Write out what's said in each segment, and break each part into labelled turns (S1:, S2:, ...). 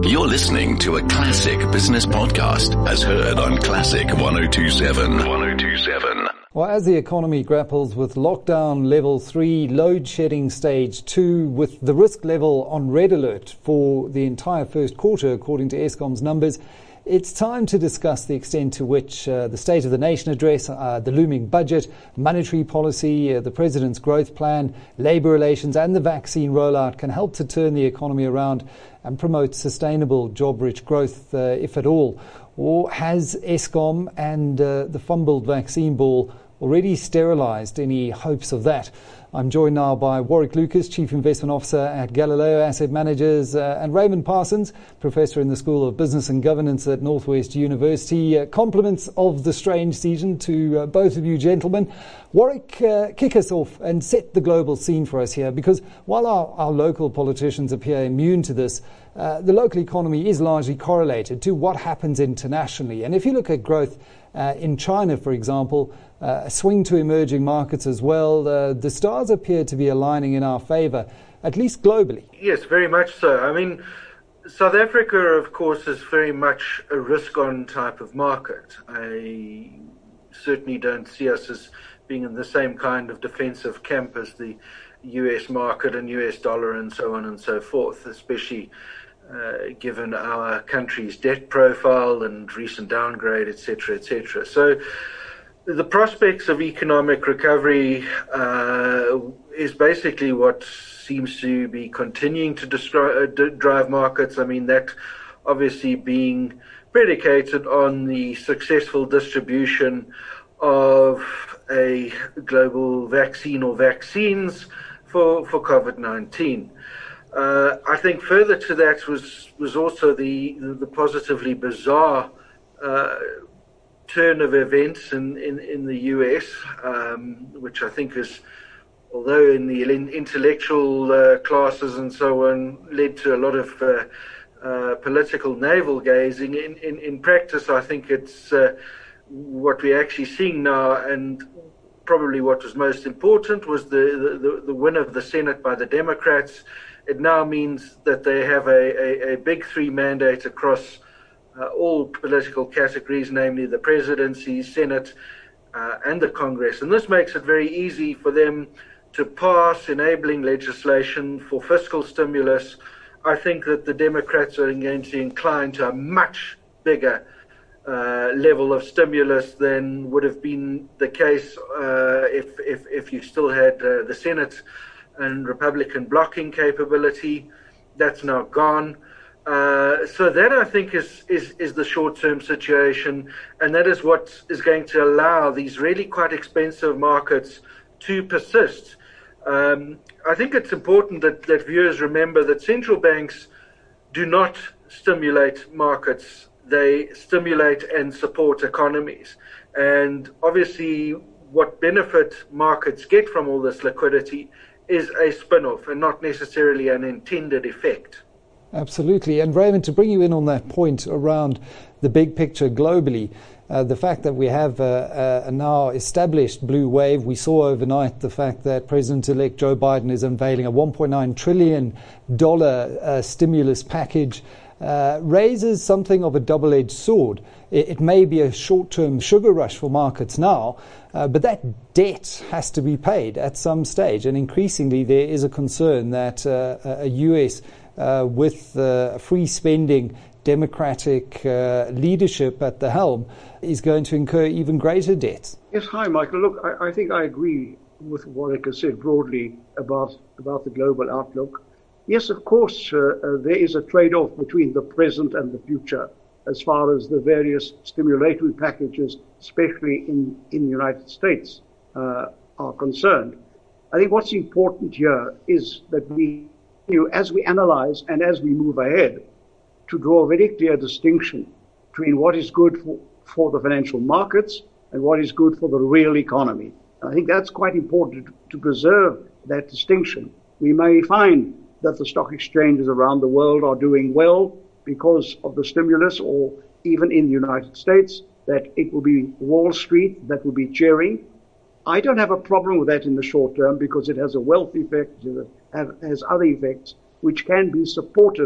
S1: You're listening to a Classic Business Podcast as heard on Classic 102.7. 102.7.
S2: Well, as the economy grapples with lockdown level 3, load shedding stage 2, with the risk level on red alert for the entire first quarter, according to Eskom's numbers, it's time to discuss the extent to which the State of the Nation address, the looming budget, monetary policy, the President's growth plan, labour relations and the vaccine rollout can help to turn the economy around and promote sustainable job-rich growth, if at all. Or has Eskom and the fumbled vaccine ball already sterilised any hopes of that? I'm joined now by Warwick Lucas, Chief Investment Officer at Galileo Asset Managers, and Raymond Parsons, Professor in the School of Business and Governance at Northwest University. Compliments of the strange season to both of you gentlemen. Warwick, kick us off and set the global scene for us here, because while our local politicians appear immune to this, the local economy is largely correlated to what happens internationally. And if you look at growth in China, for example, a swing to emerging markets as well, the stars appear to be aligning in our favour, at least globally.
S3: Yes, very much so. I mean, South Africa, of course, is very much a risk-on type of market. I certainly don't see us as being in the same kind of defensive camp as the US market and US dollar and so on and so forth, especially given our country's debt profile and recent downgrade, etc., etc. So the prospects of economic recovery is basically what seems to be continuing to drive markets. I mean, that obviously being predicated on the successful distribution of a global vaccine or vaccines for COVID-19. I think further to that was also the positively bizarre turn of events in the US, which I think is, although in the intellectual classes and so on, led to a lot of political navel gazing. In practice, I think it's what we're actually seeing now, and probably what was most important was the win of the Senate by the Democrats. It now means that they have a big three mandate across all political categories, namely the presidency, Senate, and the Congress. And this makes it very easy for them to pass enabling legislation for fiscal stimulus. I think that the Democrats are going to incline to a much bigger level of stimulus than would have been the case if you still had the Senate and Republican blocking capability. That's now gone. So that, I think, is the short-term situation, and that is what is going to allow these really quite expensive markets to persist. I think it's important that viewers remember that central banks do not stimulate markets. They stimulate and support economies. And obviously, what benefit markets get from all this liquidity is a spin-off and not necessarily an intended effect.
S2: Absolutely. And Raymond, to bring you in on that point around the big picture globally, the fact that we have a now established blue wave. We saw overnight the fact that President-elect Joe Biden is unveiling a $1.9 trillion stimulus package, raises something of a double-edged sword. It may be a short-term sugar rush for markets now, but that debt has to be paid at some stage. And increasingly there is a concern that a US with free spending, democratic leadership at the helm is going to incur even greater debts.
S4: Yes, hi, Michael. Look, I think I agree with what Warwick has said broadly about the global outlook. Yes, of course, there is a trade-off between the present and the future as far as the various stimulatory packages, especially in the United States, are concerned. I think what's important here is that we, as we analyze and as we move ahead, to draw a very clear distinction between what is good for the financial markets and what is good for the real economy. And I think that's quite important to preserve that distinction. We may find that the stock exchanges around the world are doing well because of the stimulus, or even in the United States, that it will be Wall Street that will be cheering. I don't have a problem with that in the short term because it has a wealth effect, it has other effects which can be supportive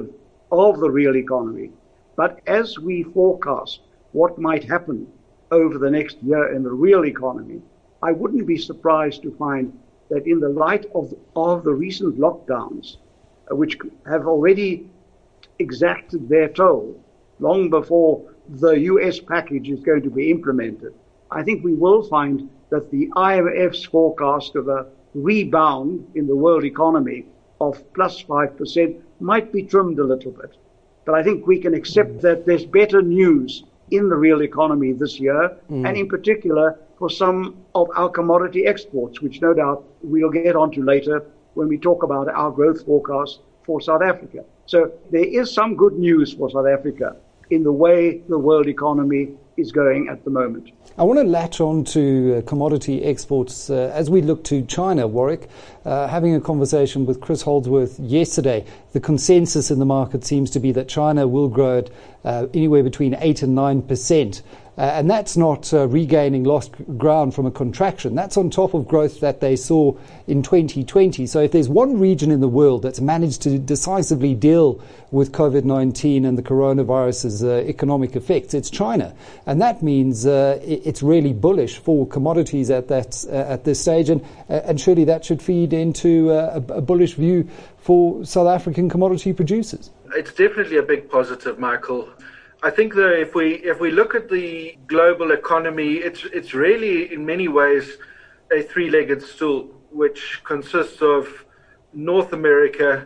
S4: of the real economy. But as we forecast what might happen over the next year in the real economy, I wouldn't be surprised to find that in the light of the recent lockdowns, which have already exacted their toll long before the US package is going to be implemented, I think we will find that the IMF's forecast of a rebound in the world economy of plus 5% might be trimmed a little bit. But I think we can accept that there's better news in the real economy this year, and in particular for some of our commodity exports, which no doubt we'll get onto later when we talk about our growth forecast for South Africa. So there is some good news for South Africa in the way the world economy is going at the moment.
S2: I want to latch on to commodity exports as we look to China, Warwick. Having a conversation with Chris Holdsworth yesterday, the consensus in the market seems to be that China will grow at anywhere between 8 and 9%. And that's not regaining lost ground from a contraction. That's on top of growth that they saw in 2020. So if there's one region in the world that's managed to decisively deal with COVID-19 and the coronavirus's economic effects, it's China. And that means it's really bullish for commodities at this stage. And surely that should feed into a bullish view for South African commodity producers.
S3: It's definitely a big positive, Michael. I think, though, if we look at the global economy, it's really in many ways a three-legged stool, which consists of North America,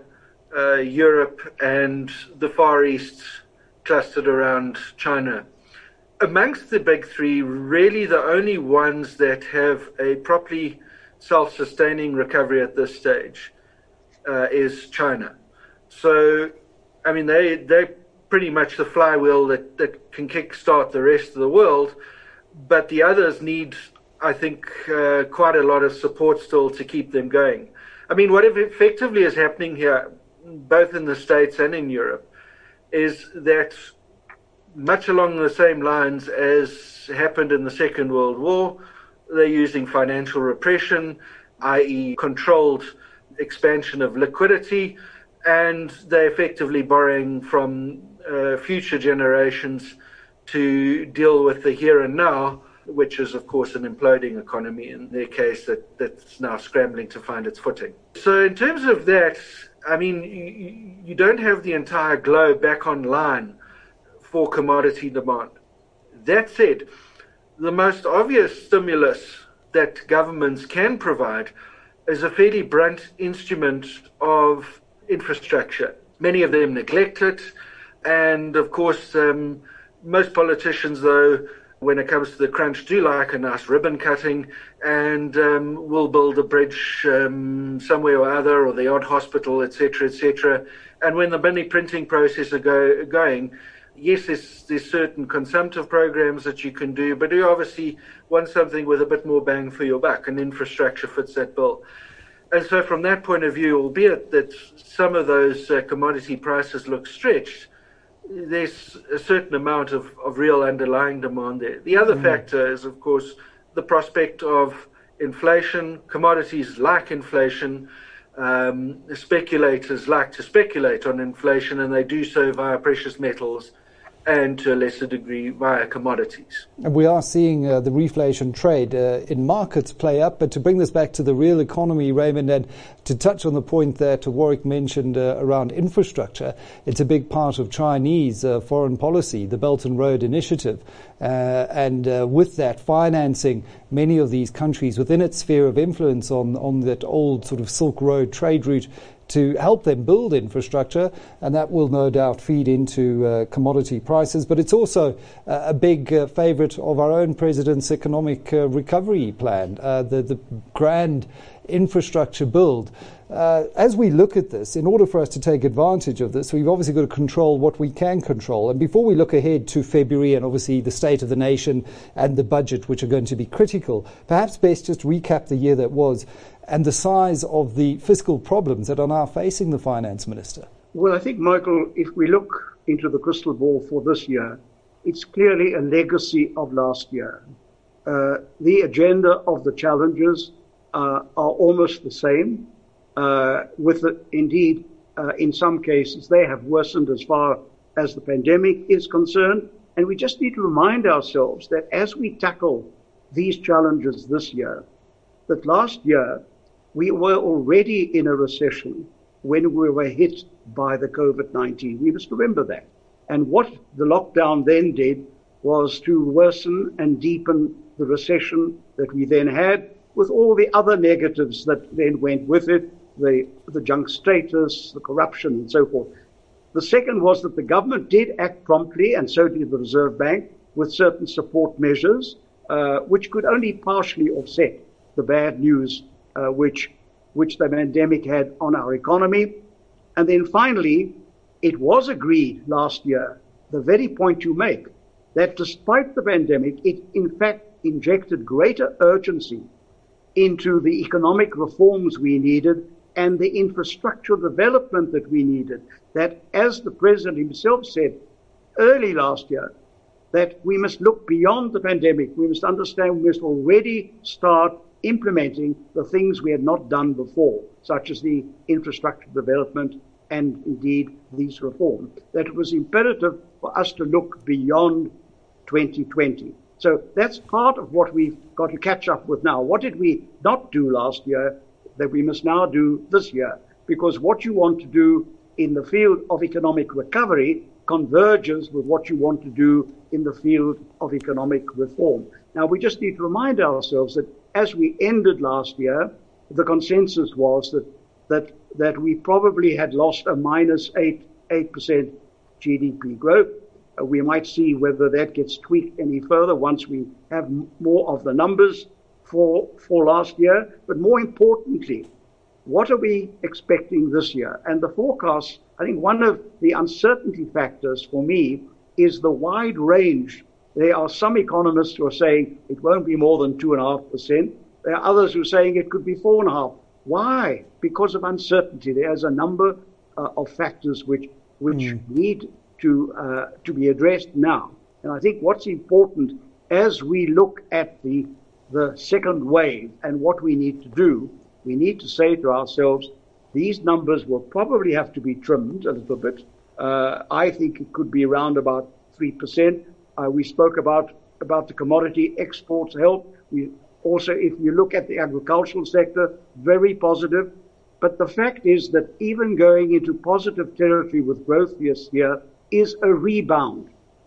S3: Europe, and the Far East clustered around China. Amongst the big three, really the only ones that have a properly self-sustaining recovery at this stage is China. So, I mean, they're pretty much the flywheel that can kickstart the rest of the world, but the others need, I think, quite a lot of support still to keep them going. I mean, what effectively is happening here, both in the States and in Europe, is that much along the same lines as happened in the Second World War, they're using financial repression, i.e. controlled expansion of liquidity, and they're effectively borrowing from future generations to deal with the here and now, which is, of course, an imploding economy in their case that's now scrambling to find its footing. So in terms of that, I mean, you don't have the entire globe back online for commodity demand. That said, the most obvious stimulus that governments can provide is a fairly blunt instrument of infrastructure. Many of them neglect it. And of course, most politicians, though, when it comes to the crunch, do like a nice ribbon cutting and will build a bridge somewhere or other, or the odd hospital, etc., etc. And when the money printing process are going, yes, there's certain consumptive programs that you can do, but you obviously want something with a bit more bang for your buck, and infrastructure fits that bill. And so from that point of view, albeit that some of those commodity prices look stretched, there's a certain amount of real underlying demand there. The other factor is, of course, the prospect of inflation. Commodities like inflation. Speculators like to speculate on inflation, and they do so via precious metals and to a lesser degree via commodities.
S2: And we are seeing the reflation trade in markets play up. But to bring this back to the real economy, Raymond, and to touch on the point that Warwick mentioned around infrastructure, it's a big part of Chinese foreign policy, the Belt and Road Initiative. And with that, financing many of these countries within its sphere of influence on that old sort of Silk Road trade route to help them build infrastructure, and that will no doubt feed into commodity prices. But it's also a big favourite of our own president's economic recovery plan, the grand infrastructure build. As we look at this, in order for us to take advantage of this, we've obviously got to control what we can control. And before we look ahead to February and obviously the state of the nation and the budget, which are going to be critical, perhaps best just recap the year that was and the size of the fiscal problems that are now facing the finance minister.
S4: Well, I think, Michael, if we look into the crystal ball for this year, it's clearly a legacy of last year. The agenda of the challenges are almost the same, with indeed in some cases, they have worsened as far as the pandemic is concerned. And we just need to remind ourselves that as we tackle these challenges this year, that last year we were already in a recession when we were hit by the COVID-19. We must remember that. And what the lockdown then did was to worsen and deepen the recession that we then had, with all the other negatives that then went with it, the junk status, the corruption, and so forth. The second was that the government did act promptly, and so did the Reserve Bank, with certain support measures, which could only partially offset the bad news which the pandemic had on our economy. And then finally, it was agreed last year, the very point you make, that despite the pandemic, it in fact injected greater urgency into the economic reforms we needed and the infrastructure development that we needed. That, as the President himself said early last year, that we must look beyond the pandemic. We must understand we must already start implementing the things we had not done before, such as the infrastructure development and indeed these reforms. That it was imperative for us to look beyond 2020. So that's part of what we've got to catch up with now. What did we not do last year that we must now do this year? Because what you want to do in the field of economic recovery converges with what you want to do in the field of economic reform. Now, we just need to remind ourselves that as we ended last year, the consensus was that we probably had lost a minus 8% GDP growth. We might see whether that gets tweaked any further once we have more of the numbers for last year. But more importantly, what are we expecting this year? And the forecast, I think one of the uncertainty factors for me is the wide range. There are some economists who are saying it won't be more than 2.5%. There are others who are saying it could be 4.5%. Why? Because of uncertainty. There's a number of factors which need to be addressed now. And I think what's important as we look at the second wave and what we need to do, we need to say to ourselves, these numbers will probably have to be trimmed a little bit. I think it could be around about 3%. We spoke about the commodity exports help. We also, if you look at the agricultural sector, very positive. But the fact is that even going into positive territory with growth this year is a rebound.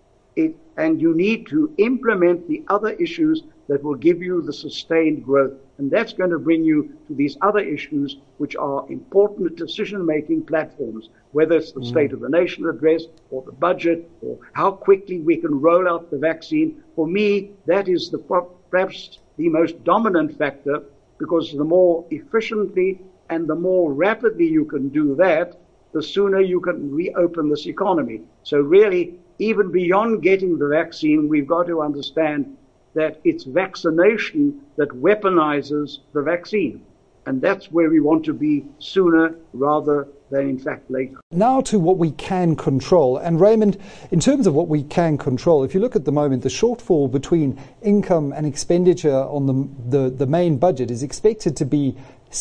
S4: And you need to implement the other issues that will give you the sustained growth. And that's going to bring you to these other issues, which are important decision-making platforms, whether it's the State of the Nation address or the budget or how quickly we can roll out the vaccine. For me, that is perhaps the most dominant factor, because the more efficiently and the more rapidly you can do that, the sooner you can reopen this economy. So really, even beyond getting the vaccine, we've got to understand that it's vaccination that weaponizes the vaccine. And that's where we want to be sooner rather than, in fact, later.
S2: Now to what we can control. And Raymond, in terms of what we can control, if you look at the moment, the shortfall between income and expenditure on the main budget is expected to be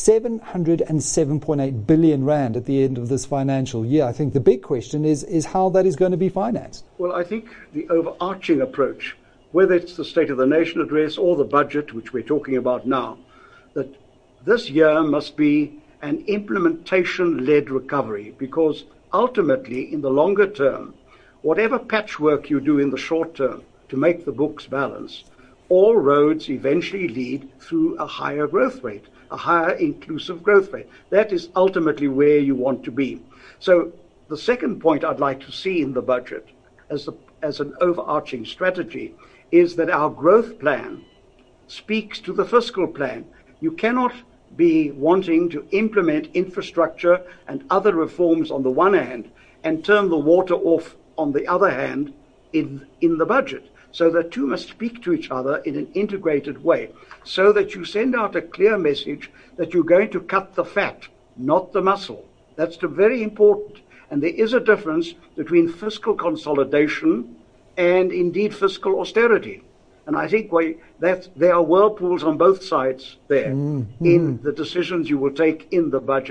S2: 707.8 billion rand at the end of this financial year. I think the big question is how that is going to be financed.
S4: Well, I think the overarching approach, whether it's the State of the Nation address or the budget, which we're talking about now, that this year must be an implementation-led recovery, because ultimately, in the longer term, whatever patchwork you do in the short term to make the books balance, all roads eventually lead through a higher growth rate, a higher inclusive growth rate. That is ultimately where you want to be. So the second point I'd like to see in the budget as an overarching strategy is that our growth plan speaks to the fiscal plan. You cannot be wanting to implement infrastructure and other reforms on the one hand and turn the water off on the other hand in the budget. So the two must speak to each other in an integrated way, so that you send out a clear message that you're going to cut the fat, not the muscle. That's very important. And there is a difference between fiscal consolidation and indeed fiscal austerity. And I think that there are whirlpools on both sides there in the decisions you will take in the budget.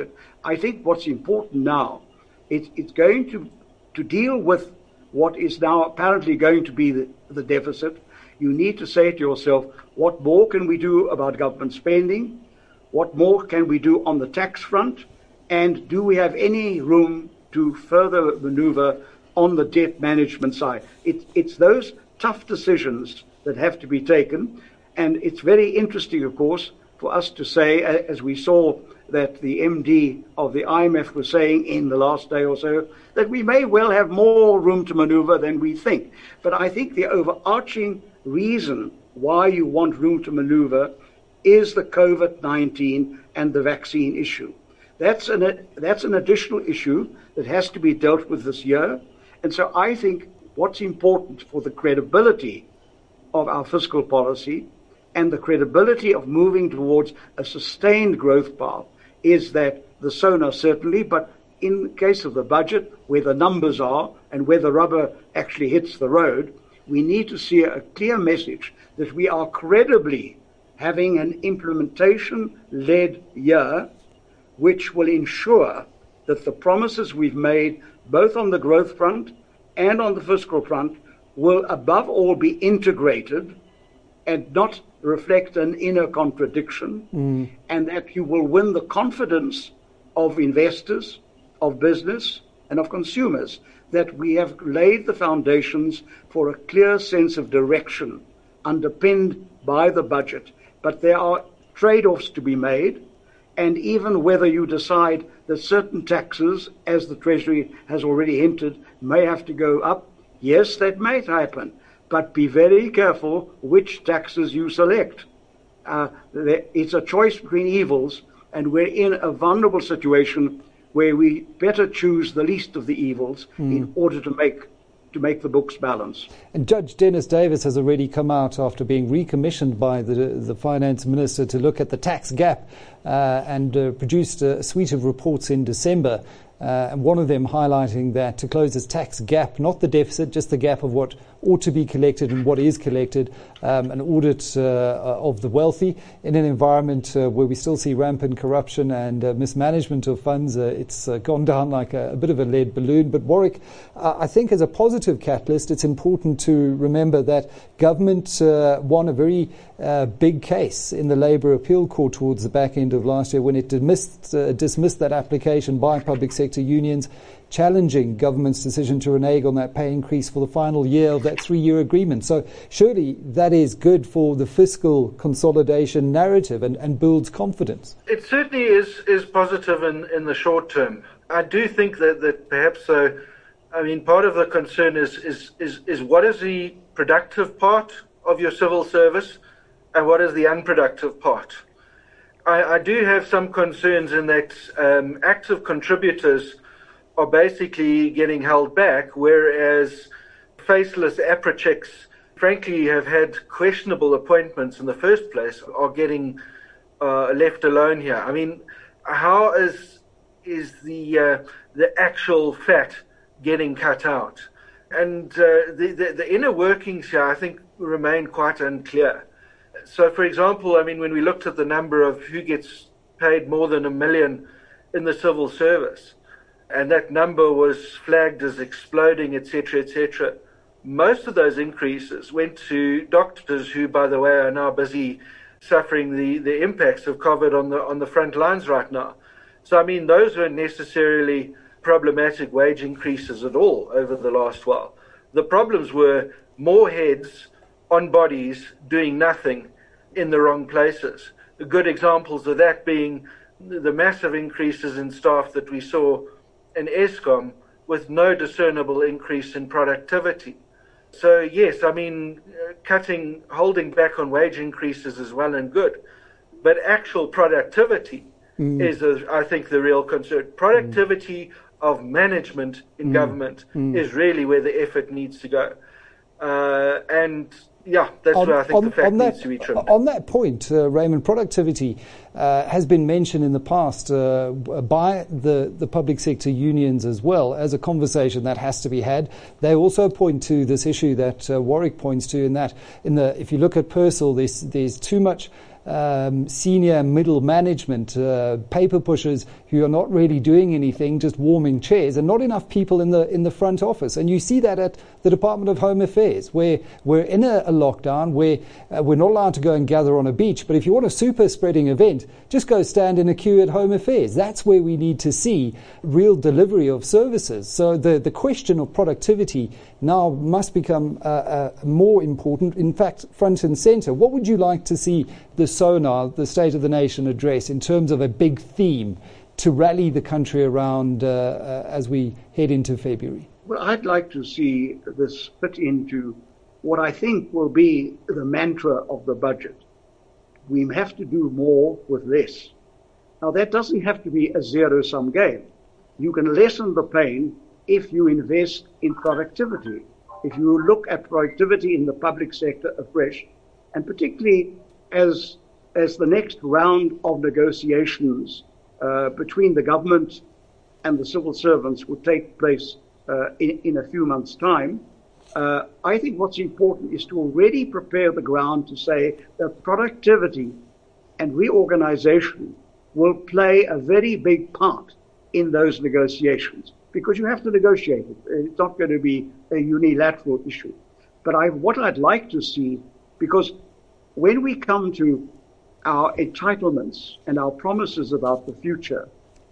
S4: I think what's important now, it's going to deal with what is now apparently going to be the deficit. You need to say to yourself, what more can we do about government spending? What more can we do on the tax front? And do we have any room to further maneuver on the debt management side? It's those tough decisions that have to be taken. And it's very interesting, of course, for us to say, as we saw that the MD of the IMF was saying in the last day or so, that we may well have more room to maneuver than we think. But I think the overarching reason why you want room to maneuver is the COVID-19 and the vaccine issue. That's an additional issue that has to be dealt with this year. And so I think what's important for the credibility of our fiscal policy and the credibility of moving towards a sustained growth path is that the SONA certainly, but in the case of the budget, where the numbers are and where the rubber actually hits the road, we need to see a clear message that we are credibly having an implementation-led year which will ensure that the promises we've made, both on the growth front and on the fiscal front, will above all be integrated and not reflect an inner contradiction, and that you will win the confidence of investors, of business, and of consumers, that we have laid the foundations for a clear sense of direction underpinned by the budget. But there are trade-offs to be made, and even whether you decide that certain taxes, as the Treasury has already hinted, may have to go up, yes, that may happen. But be very careful which taxes you select. It's a choice between evils, and we're in a vulnerable situation where we better choose the least of the evils in order to make the books balance.
S2: And Judge Dennis Davis has already come out after being recommissioned by the finance minister to look at the tax gap and produced a suite of reports in December. And one of them highlighting that to close this tax gap, not the deficit, just the gap of what ought to be collected and what is collected, an audit of the wealthy in an environment where we still see rampant corruption and mismanagement of funds. It's gone down like a bit of a lead balloon. But Warwick, I think as a positive catalyst, it's important to remember that government won a very big case in the Labour Appeal Court towards the back end of last year when it dismissed that application by public sector unions, challenging government's decision to renege on that pay increase for the final year of that 3-year agreement. So surely that is good for the fiscal consolidation narrative and builds confidence.
S3: It certainly is positive in the short term. I do think that perhaps part of the concern is what is the productive part of your civil service and what is the unproductive part. I do have some concerns in that active contributors are basically getting held back, whereas faceless APRA checks, frankly, have had questionable appointments in the first place, are getting left alone here. I mean, how is the actual fat getting cut out? And the inner workings here, I think, remain quite unclear. So, for example, I mean, when we looked at the number of who gets paid more than $1 million in the civil service, and that number was flagged as exploding, etc., most of those increases went to doctors who, by the way, are now busy suffering the impacts of COVID on the front lines right now. So, I mean, those weren't necessarily problematic wage increases at all over the last while. The problems were more heads on bodies doing nothing in the wrong places. The good examples of that being the massive increases in staff that we saw in Eskom with no discernible increase in productivity. So yes, I mean, holding back on wage increases is well and good, but actual productivity is, I think, the real concern. Productivity of management in government is really where the effort needs to go. And yeah, that's where I think the fact needs to be trimmed.
S2: On that point, Raymond, productivity has been mentioned in the past by the public sector unions as well as a conversation that has to be had. They also point to this issue that Warwick points to, in that if you look at Purcell, there's too much senior middle management, paper pushers who are not really doing anything, just warming chairs, and not enough people in the front office. And you see that at the Department of Home Affairs, where we're in a lockdown, where we're not allowed to go and gather on a beach. But if you want a super spreading event, just go stand in a queue at Home Affairs. That's where we need to see real delivery of services. So the question of productivity now must become more important, in fact, front and center. What would you like to see the SONA, the State of the Nation, address in terms of a big theme to rally the country around as we head into February?
S4: Well, I'd like to see this fit into what I think will be the mantra of the budget. We have to do more with less. Now, that doesn't have to be a zero-sum game. You can lessen the pain if you invest in productivity. If you look at productivity in the public sector afresh, and particularly as the next round of negotiations between the government and the civil servants will take place in a few months' time, I think what's important is to already prepare the ground to say that productivity and reorganization will play a very big part in those negotiations, because you have to negotiate it. It's not going to be a unilateral issue. But what I'd like to see, because when we come to our entitlements and our promises about the future,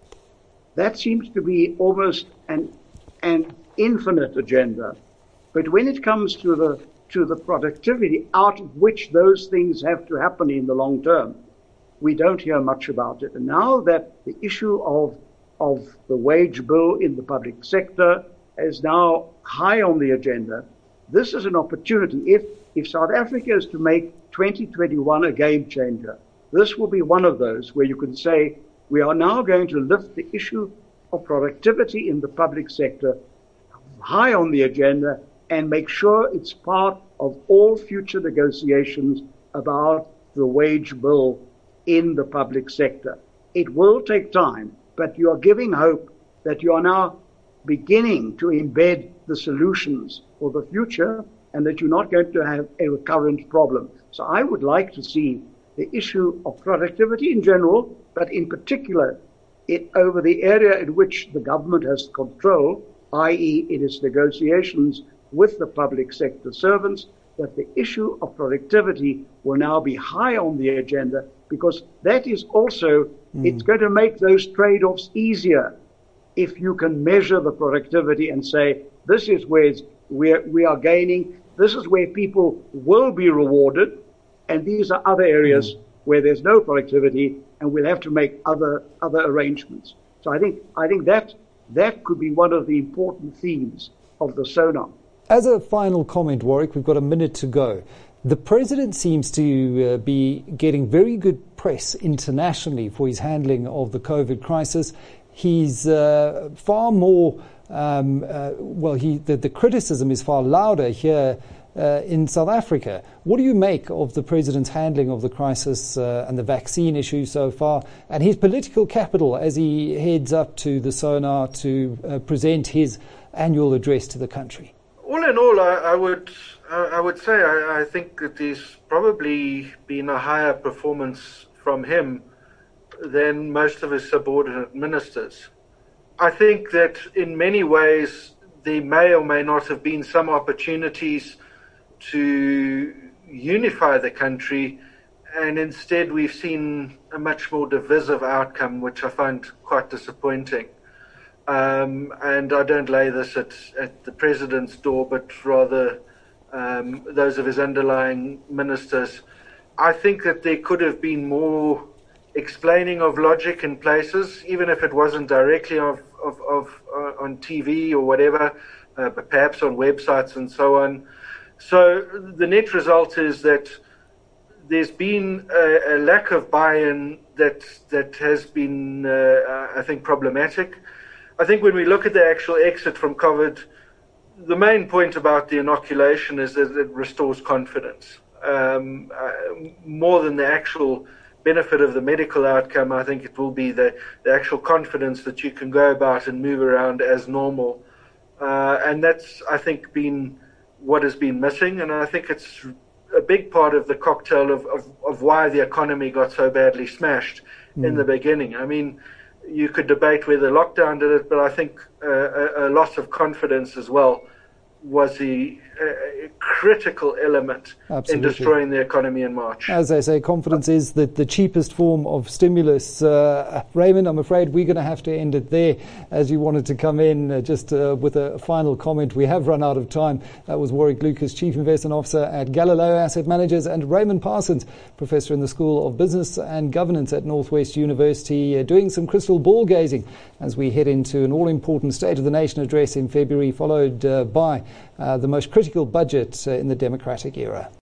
S4: that seems to be almost an infinite agenda. But when it comes to the productivity out of which those things have to happen in the long term, we don't hear much about it. And now that the issue of the wage bill in the public sector is now high on the agenda, this is an opportunity. If South Africa is to make 2021 a game changer, this will be one of those where you can say, we are now going to lift the issue of productivity in the public sector high on the agenda and make sure it's part of all future negotiations about the wage bill in the public sector. It will take time, but you are giving hope that you are now beginning to embed the solutions for the future and that you're not going to have a recurrent problem. So I would like to see the issue of productivity in general, but in particular over the area in which the government has control, i.e. in its negotiations with the public sector servants, that the issue of productivity will now be high on the agenda, because that is also, it's going to make those trade-offs easier if you can measure the productivity and say, this is where we are gaining, this is where people will be rewarded, and these are other areas where there's no productivity and we'll have to make other arrangements. So I think that could be one of the important themes of the SONA.
S2: As a final comment, Warwick, we've got a minute to go. The president seems to be getting very good press internationally for his handling of the COVID crisis. He's far more, the criticism is far louder here in South Africa. What do you make of the president's handling of the crisis and the vaccine issue so far, and his political capital as he heads up to the SONA to present his annual address to the country?
S3: All in all, I would say I think that there's probably been a higher performance from him than most of his subordinate ministers. I think that in many ways there may or may not have been some opportunities to unify the country, and instead we've seen a much more divisive outcome, which I find quite disappointing. And I don't lay this at the president's door, but rather those of his underlying ministers. I think that there could have been more explaining of logic in places, even if it wasn't directly on TV or whatever, but perhaps on websites and so on. So the net result is that there's been a lack of buy-in that has been, I think, problematic. I think when we look at the actual exit from COVID, the main point about the inoculation is that it restores confidence. More than the actual benefit of the medical outcome, I think it will be the actual confidence that you can go about and move around as normal. And that's, I think, been what has been missing. And I think it's a big part of the cocktail of why the economy got so badly smashed in the beginning. I mean, you could debate whether lockdown did it, but I think a loss of confidence as well was the critical element in destroying the economy in March.
S2: As they say, confidence is the cheapest form of stimulus. Raymond, I'm afraid we're going to have to end it there, as you wanted to come in just with a final comment. We have run out of time. That was Warwick Lucas, Chief Investment Officer at Galileo Asset Managers, and Raymond Parsons, Professor in the School of Business and Governance at Northwest University, doing some crystal ball gazing as we head into an all-important State of the Nation address in February, followed by the most critical budget in the democratic era.